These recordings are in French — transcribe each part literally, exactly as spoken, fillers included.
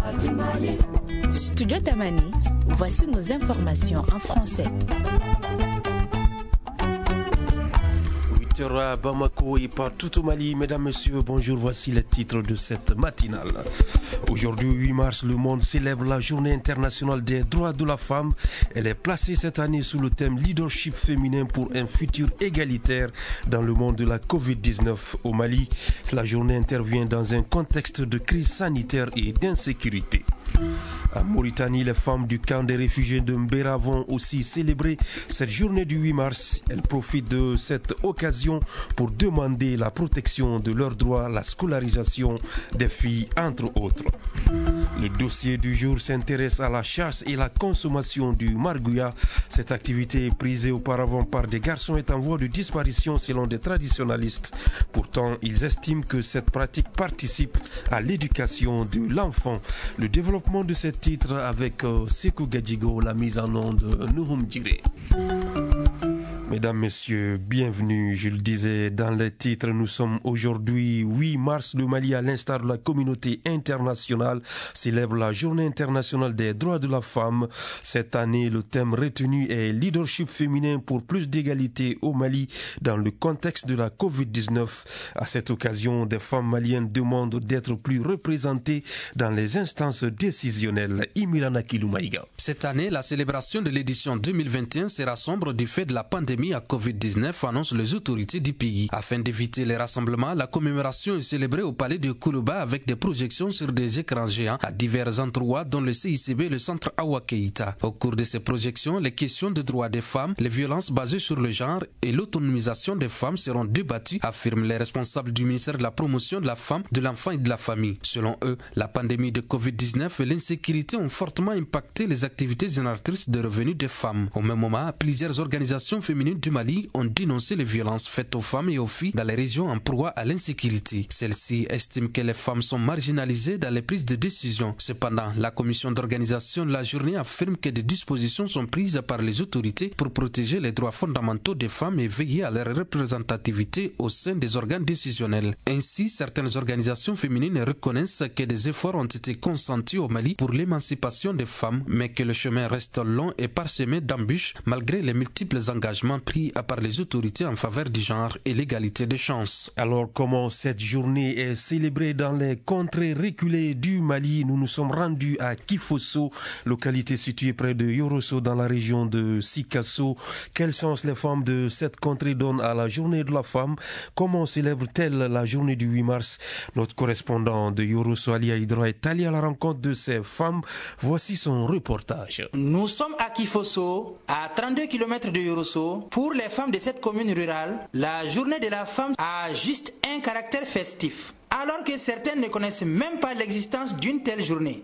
Studio Tamani, voici nos informations en français. À Bamako et partout au Mali. Mesdames, Messieurs, bonjour, voici les titres de cette matinale. Aujourd'hui, huit mars, le monde célèbre la Journée internationale des droits de la femme. Elle est placée cette année sous le thème Leadership féminin pour un futur égalitaire dans le monde de la covid dix-neuf au Mali. La journée intervient dans un contexte de crise sanitaire et d'insécurité. En Mauritanie, les femmes du camp des réfugiés de Mbera vont aussi célébrer cette journée du huit mars. Elles profitent de cette occasion pour demander la protection de leurs droits, la scolarisation des filles, entre autres. Le dossier du jour s'intéresse à la chasse et la consommation du margouillat. Cette activité prisée auparavant par des garçons est en voie de disparition selon des traditionalistes. Pourtant, ils estiment que cette pratique participe à l'éducation de l'enfant. Le développement de ce titre avec euh, Sekou Gadjigo, la mise en onde de Nouhoum Djiré. Mesdames, Messieurs, bienvenue. Je le disais dans les titres, nous sommes aujourd'hui huit mars. Le Mali, à l'instar de la communauté internationale, célèbre la Journée internationale des droits de la femme. Cette année, le thème retenu est Leadership féminin pour plus d'égalité au Mali dans le contexte de la covid dix-neuf. À cette occasion, des femmes maliennes demandent d'être plus représentées dans les instances décisionnelles. Imirana Kiloumaïga. Cette année, la célébration de l'édition deux mille vingt et un sera sombre du fait de la pandémie à covid dix-neuf, annoncent les autorités du pays. Afin d'éviter les rassemblements, la commémoration est célébrée au palais de Koulouba avec des projections sur des écrans géants à divers endroits dont le C I C B et le centre Awa Keïta. Au cours de ces projections, les questions de droits des femmes, les violences basées sur le genre et l'autonomisation des femmes seront débattues, affirment les responsables du ministère de la promotion de la femme, de l'enfant et de la famille. Selon eux, la pandémie de covid dix-neuf et l'insécurité ont fortement impacté les activités génératrices de revenus des femmes. Au même moment, plusieurs organisations féminines du Mali ont dénoncé les violences faites aux femmes et aux filles dans les régions en proie à l'insécurité. Celles-ci estiment que les femmes sont marginalisées dans les prises de décision. Cependant, la commission d'organisation de la journée affirme que des dispositions sont prises par les autorités pour protéger les droits fondamentaux des femmes et veiller à leur représentativité au sein des organes décisionnels. Ainsi, certaines organisations féminines reconnaissent que des efforts ont été consentis au Mali pour l'émancipation des femmes, mais que le chemin reste long et parsemé d'embûches malgré les multiples engagements pris par les autorités en faveur du genre et l'égalité des chances. Alors, comment cette journée est célébrée dans les contrées reculées du Mali? Nous nous sommes rendus à Kifosso, localité située près de Yorosso dans la région de Sikasso. Quel sens les femmes de cette contrée donnent à la journée de la femme? Comment célèbre-t-elle la journée du huit mars? Notre correspondant de Yorosso, Ali Haïdra, est allé à la rencontre de ces femmes. Voici son reportage. Nous sommes à Kifosso, à trente-deux kilomètres de Yorosso. Pour les femmes de cette commune rurale, la journée de la femme a juste un caractère festif, alors que certaines ne connaissent même pas l'existence d'une telle journée.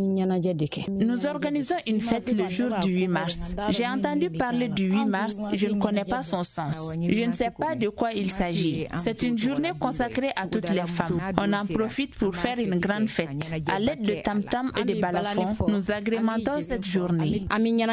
Nous organisons une fête le jour du huit mars. J'ai entendu parler du huit mars, je ne connais pas son sens. Je ne sais pas de quoi il s'agit. C'est une journée consacrée à toutes les femmes. On en profite pour faire une grande fête. À l'aide de tam-tam et de balafons, nous agrémentons cette journée.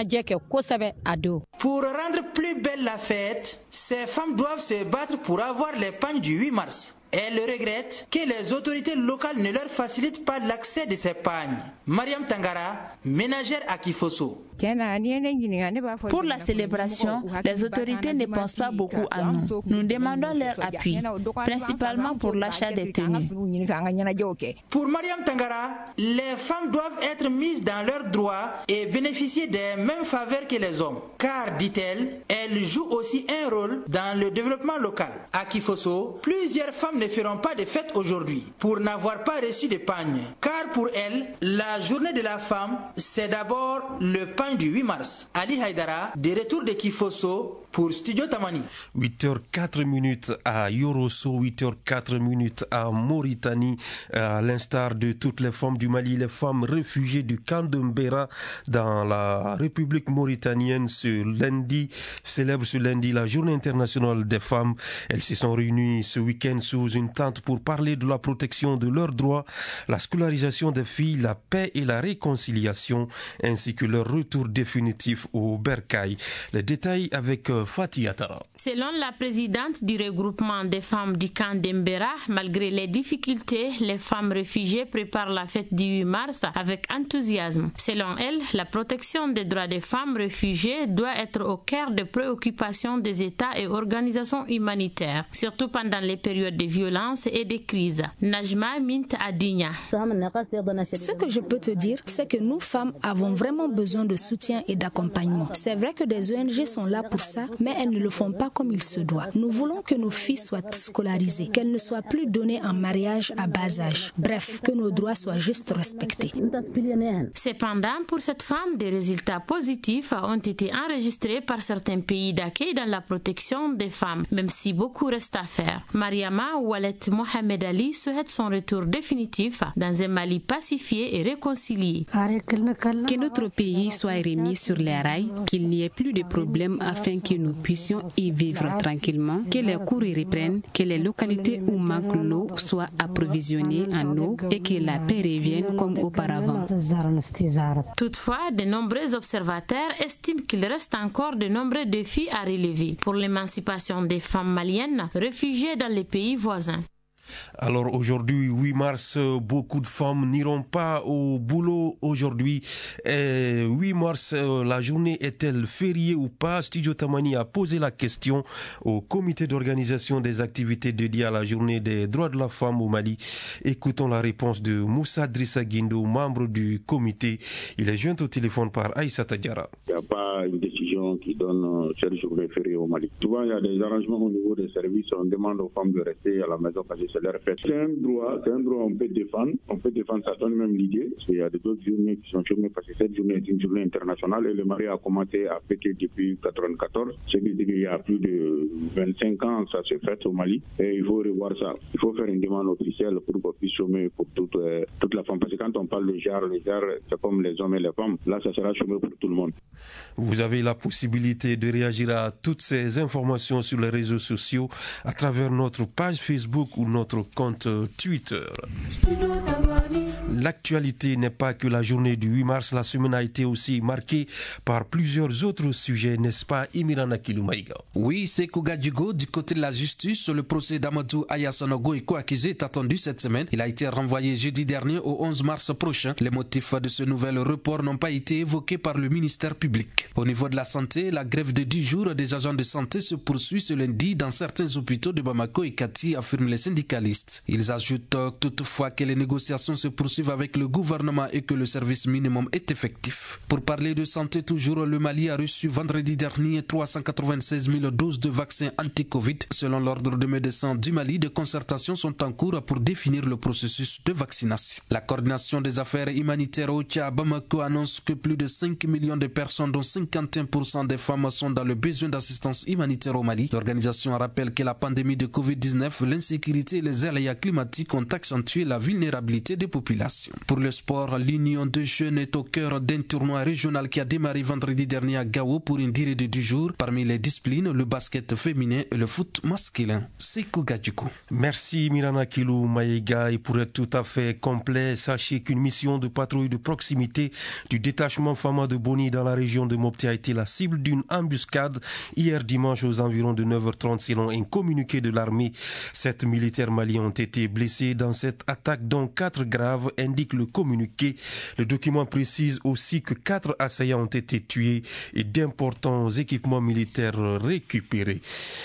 Pour rendre plus belle la fête, ces femmes doivent se battre pour avoir les pagnes du huit mars. Elle regrette que les autorités locales ne leur facilitent pas l'accès de ces pagnes. Mariam Tangara, ménagère à Kifosso. Pour la célébration, les autorités ne pensent pas beaucoup à nous. Nous demandons leur appui, principalement pour l'achat des tenues. Pour Mariam Tangara, les femmes doivent être mises dans leurs droits et bénéficier des mêmes faveurs que les hommes. Car, dit-elle, elles jouent aussi un rôle dans le développement local. À Kifosso, plusieurs femmes ne feront pas de fête aujourd'hui pour n'avoir pas reçu de pagne. Car pour elles, la journée de la femme, c'est d'abord le pagne du huit mars. Ali Haïdara, de retour de Kifosso pour Studio Tamani. huit heures quatre minutes à Yorosso, huit heures quatre minutes à Mauritanie. À l'instar de toutes les femmes du Mali, les femmes réfugiées du camp de Mbera dans la République mauritanienne ce lundi, célèbrent ce lundi la Journée internationale des femmes. Elles se sont réunies ce week-end sous une tente pour parler de la protection de leurs droits, la scolarisation des filles, la paix et la réconciliation, ainsi que leur retour définitif au bercail. Les détails avec Fatih Atara. Selon la présidente du regroupement des femmes du camp d'Embera, malgré les difficultés, les femmes réfugiées préparent la fête du huit mars avec enthousiasme. Selon elle, la protection des droits des femmes réfugiées doit être au cœur des préoccupations des États et organisations humanitaires, surtout pendant les périodes de violence et de crise. Najma Mint Adigna. Ce que je peux te dire, c'est que nous, femmes, avons vraiment besoin de soutien et d'accompagnement. C'est vrai que des O N G sont là pour ça, mais elles ne le font pas comme il se doit. Nous voulons que nos filles soient scolarisées, qu'elles ne soient plus données en mariage à bas âge. Bref, que nos droits soient juste respectés. Cependant, pour cette femme, des résultats positifs ont été enregistrés par certains pays d'accueil dans la protection des femmes, même si beaucoup reste à faire. Mariama Oualet Mohamed Ali souhaite son retour définitif dans un Mali pacifié et réconcilié. Que notre pays soit remis sur les rails, qu'il n'y ait plus de problèmes afin que nous puissions y vivre tranquillement, que les cours reprennent, que les localités où manque l'eau soient approvisionnées en eau et que la paix revienne comme auparavant. Toutefois, de nombreux observateurs estiment qu'il reste encore de nombreux défis à relever pour l'émancipation des femmes maliennes réfugiées dans les pays voisins. Alors aujourd'hui, huit mars, beaucoup de femmes n'iront pas au boulot aujourd'hui. Et huit mars, la journée est-elle fériée ou pas? Studio Tamani a posé la question au comité d'organisation des activités dédiées à la journée des droits de la femme au Mali. Écoutons la réponse de Moussa Drissa Guindo, membre du comité. Il est joint au téléphone par Aïssa Tadjara. Il n'y a pas une décision qui donne cette journée fériée au Mali. Souvent, il y a des arrangements au niveau des services. On demande aux femmes de rester à la maison parce que c'est leur fête. C'est un droit, c'est un droit on peut défendre. On peut défendre, ça donne même l'idée. Parce qu'il y a d'autres journées qui sont journées parce que cette journée est une journée internationale et le Mali a commencé à fêter depuis mille neuf cent quatre-vingt-quatorze. Ce qui dit qu'il y a plus de vingt-cinq ans, ça se fête au Mali. Et il faut revoir ça. Il faut faire une demande officielle pour qu'on puisse chômer pour toute, euh, toute la femme. Parce que quand on parle de genre, les genres, c'est comme les hommes et les femmes. Là, ça sera chômé pour tout le monde. Vous avez la possibilité de réagir à toutes ces informations sur les réseaux sociaux à travers notre page Facebook ou notre compte Twitter. L'actualité n'est pas que la journée du huit mars. La semaine a été aussi marquée par plusieurs autres sujets, n'est-ce pas, Imirana Kiloumaïga? Oui, c'est Kougadjigo, du côté de la justice, le procès d'Amadou Ayasonogo et co-accusé est attendu cette semaine. Il a été renvoyé jeudi dernier au onze mars prochain. Les motifs de ce nouvel report n'ont pas été évoqués par le ministère public. Au niveau de la santé, la grève de dix jours des agents de santé se poursuit ce lundi dans certains hôpitaux de Bamako et Kati, affirment les syndicalistes. Ils ajoutent toutefois que les négociations se poursuivent avec le gouvernement et que le service minimum est effectif. Pour parler de santé toujours, le Mali a reçu vendredi dernier trois cent quatre-vingt-seize mille doses de vaccins anti-Covid. Selon l'ordre de médecins du Mali, des concertations sont en cours pour définir le processus de vaccination. La coordination des affaires humanitaires O C H A à Bamako annonce que plus de cinq millions de personnes, dont cinquante et un pour cent des femmes, sont dans le besoin d'assistance humanitaire au Mali. L'organisation rappelle que la pandémie de covid dix-neuf, l'insécurité et les aléas climatiques ont accentué la vulnérabilité des populations. Pour le sport, l'Union de jeunes est au cœur d'un tournoi régional qui a démarré vendredi dernier à Gao pour une durée de dix jours. Parmi les disciplines, le basket féminin et le foot masculin. C'est Kougadjikou. Merci Mirana Kilou Maïga. Et pour être tout à fait complet, sachez qu'une mission de patrouille de proximité du détachement Fama de Boni dans la région de Mopti a été la cible d'une embuscade hier dimanche aux environs de neuf heures trente selon un communiqué de l'armée. Sept militaires maliens ont été blessés dans cette attaque, dont quatre graves, indique le communiqué. Le document précise aussi que quatre assaillants ont été tués et d'importants équipements militaires récupérés.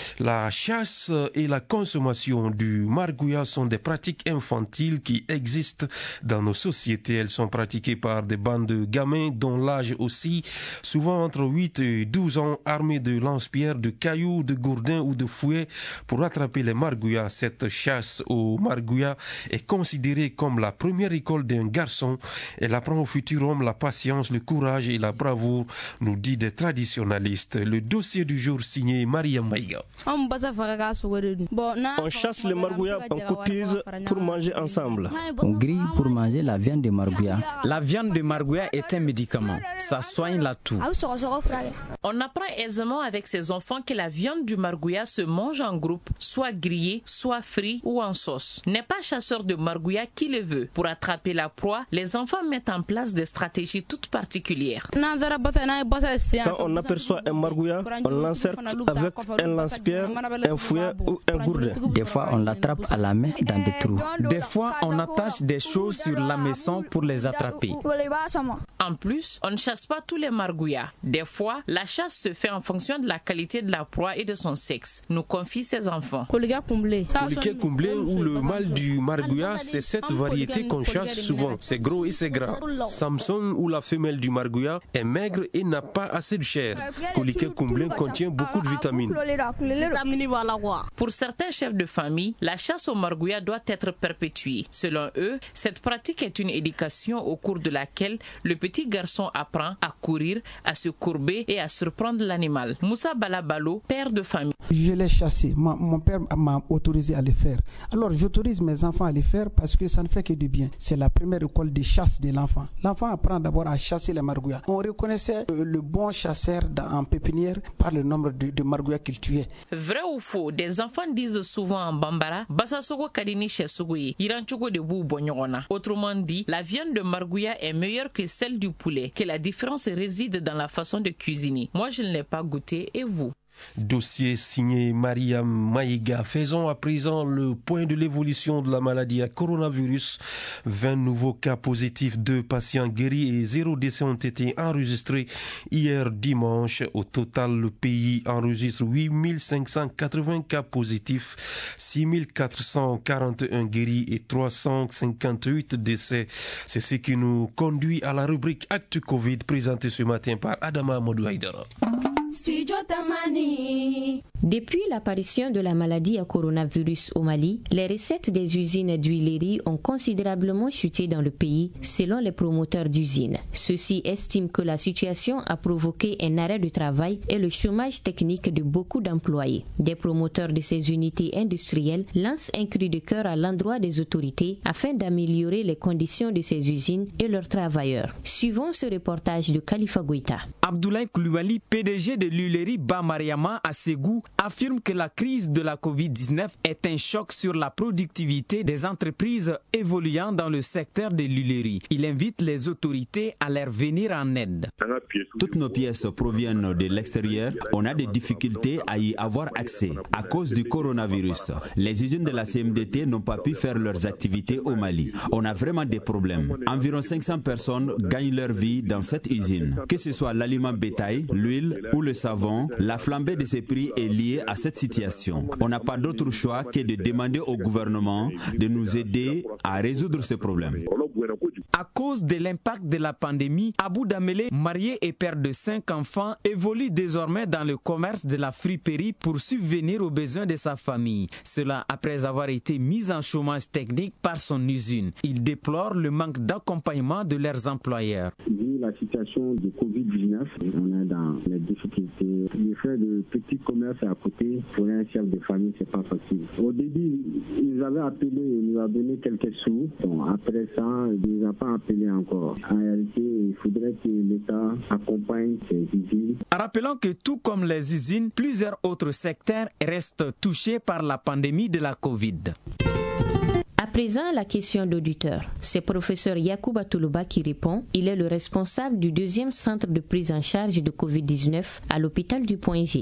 La chasse et la consommation du margouya sont des pratiques infantiles qui existent dans nos sociétés. Elles sont pratiquées par des bandes de gamins dont l'âge aussi, souvent entre huit et douze ans, armés de lance-pierres, de cailloux, de gourdins ou de fouets pour attraper les margouillas. Cette chasse au margouillas est considérée comme la première école d'un garçon. Elle apprend au futur homme la patience, le courage et la bravoure, nous dit des traditionalistes. Le dossier du jour signé Maria Maïga. On chasse les margouillas, on cotise pour manger ensemble. On grille pour manger la viande de margouillas. La viande de margouillas est un médicament. Ça soigne la toux. On apprend aisément avec ses enfants que la viande du margouillat se mange en groupe, soit grillée, soit frite ou en sauce. N'est pas chasseur de margouillat qui le veut. Pour attraper attraper la proie, les enfants mettent en place des stratégies toutes particulières. Quand on aperçoit un margouillat, on l'encercle avec un lance-pierre, un fouet ou un gourdin. Des fois, on l'attrape à la main dans des trous. Des fois, on attache des choses sur la maison pour les attraper. En plus, on ne chasse pas tous les margouillats. Des fois, la chasse se fait en fonction de la qualité de la proie et de son sexe, nous confient ses enfants. Poliquet comblé ou le mâle du margouillat, c'est cette variété qu'on chasse souvent. C'est gros et c'est gras. Samson ou la femelle du margouillat est maigre et n'a pas assez de chair. Poliquet comblé contient beaucoup de vitamines. Pour certains chefs de famille, la chasse au margouillat doit être perpétuée. Selon eux, cette pratique est une éducation au cours de laquelle le petit garçon apprend à courir, à se courber et à surprendre l'animal. Moussa Balabalo, père de famille. Je l'ai chassé. Ma, mon père m'a autorisé à le faire. Alors j'autorise mes enfants à le faire parce que ça ne fait que du bien. C'est la première école de chasse de l'enfant. L'enfant apprend d'abord à chasser les margouillats. On reconnaissait le bon chasseur en pépinière par le nombre de, de margouillats qu'il tuait. Vrai ou faux, des enfants disent souvent en bambara, Basasogo kadini chesugoye, iranchugo de bou bonyona. Autrement dit, la viande de margouillat est meilleure que celle du poulet, que la différence réside dans la façon de cuisiner. Moi, je ne l'ai pas goûté, et vous? Dossier signé Maria Maïga. Faisons à présent le point de l'évolution de la maladie à coronavirus. vingt nouveaux cas positifs, deux patients guéris et zéro décès ont été enregistrés hier dimanche. Au total, le pays enregistre huit mille cinq cent quatre-vingts cas positifs, six mille quatre cent quarante et un guéris et trois cent cinquante-huit décès. C'est ce qui nous conduit à la rubrique Actu Covid présentée ce matin par Adama Modou Haïdara. Depuis l'apparition de la maladie à coronavirus au Mali, les recettes des usines d'huilerie ont considérablement chuté dans le pays, selon les promoteurs d'usines. Ceux-ci estiment que la situation a provoqué un arrêt de travail et le chômage technique de beaucoup d'employés. Des promoteurs de ces unités industrielles lancent un cri de cœur à l'endroit des autorités afin d'améliorer les conditions de ces usines et leurs travailleurs. Suivons ce reportage de Khalifa Goïta. Abdoulaye Koulibaly, P D G de l'huilerie Bamariama à Ségou, affirme que la crise de la covid dix-neuf est un choc sur la productivité des entreprises évoluant dans le secteur de l'huilerie. Il invite les autorités à leur venir en aide. Toutes nos pièces proviennent de l'extérieur. On a des difficultés à y avoir accès à cause du coronavirus. Les usines de la C M D T n'ont pas pu faire leurs activités au Mali. On a vraiment des problèmes. Environ cinq cents personnes gagnent leur vie dans cette usine. Que ce soit l'aliment bétail, l'huile ou le savon, la flambée de ces prix est liée à cette situation. On n'a pas d'autre choix que de demander au gouvernement de nous aider à résoudre ce problème. À cause de l'impact de la pandémie, Abou Damele, marié et père de cinq enfants, évolue désormais dans le commerce de la friperie pour subvenir aux besoins de sa famille. Cela après avoir été mis en chômage technique par son usine. Il déplore le manque d'accompagnement de leurs employeurs. Vu la situation du covid dix-neuf, on est dans les difficultés. Le fait de petits commerces à côté pour un chef de famille, c'est pas facile. Au début, ils avaient appelé, ils nous ont donné quelques sous. Bon, après ça, ils n'ont pas appelé encore. En réalité, il faudrait que l'État accompagne ces usines. Rappelons que tout comme les usines, plusieurs autres secteurs restent touchés par la pandémie de la Covid. À présent, la question d'auditeur. C'est professeur Yacouba Toulouba qui répond. Il est le responsable du deuxième centre de prise en charge de covid dix-neuf à l'hôpital du Point G.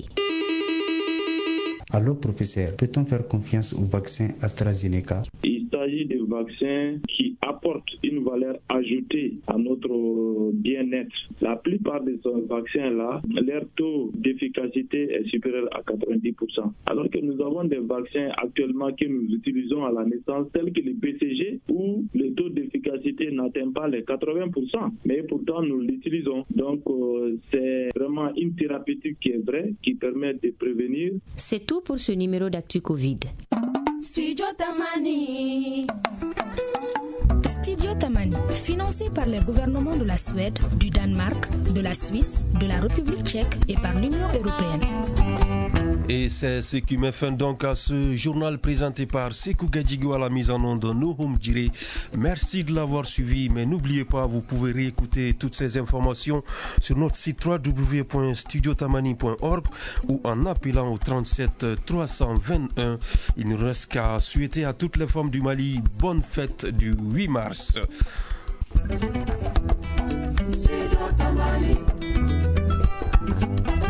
Allô professeur, peut-on faire confiance au vaccin AstraZeneca? Il s'agit de vaccins qui apportent une valeur ajoutée à notre bien-être. La plupart de ces vaccins-là, leur taux d'efficacité est supérieur à quatre-vingt-dix pour cent. Alors que nous avons des vaccins actuellement que nous utilisons à la naissance, tels que les B C G, où le taux d'efficacité n'atteint pas les quatre-vingts pour cent. Mais pourtant, nous l'utilisons. Donc, euh, c'est vraiment une thérapeutique qui est vraie, qui permet de prévenir. C'est tout pour ce numéro d'Actu Covid. Studio Tamani. Studio Tamani, financé par les gouvernements de la Suède, du Danemark, de la Suisse, de la République tchèque et par l'Union européenne. Et c'est ce qui met fin donc à ce journal présenté par Sekou Gadjigo à la mise en onde de Nohum Djire. Merci de l'avoir suivi, mais n'oubliez pas, vous pouvez réécouter toutes ces informations sur notre site w w w point studio tamani point org ou en appelant au trente-sept trois cent vingt-et-un. Il ne reste qu'à souhaiter à toutes les femmes du Mali bonne fête du huit mars. Studio Tamani.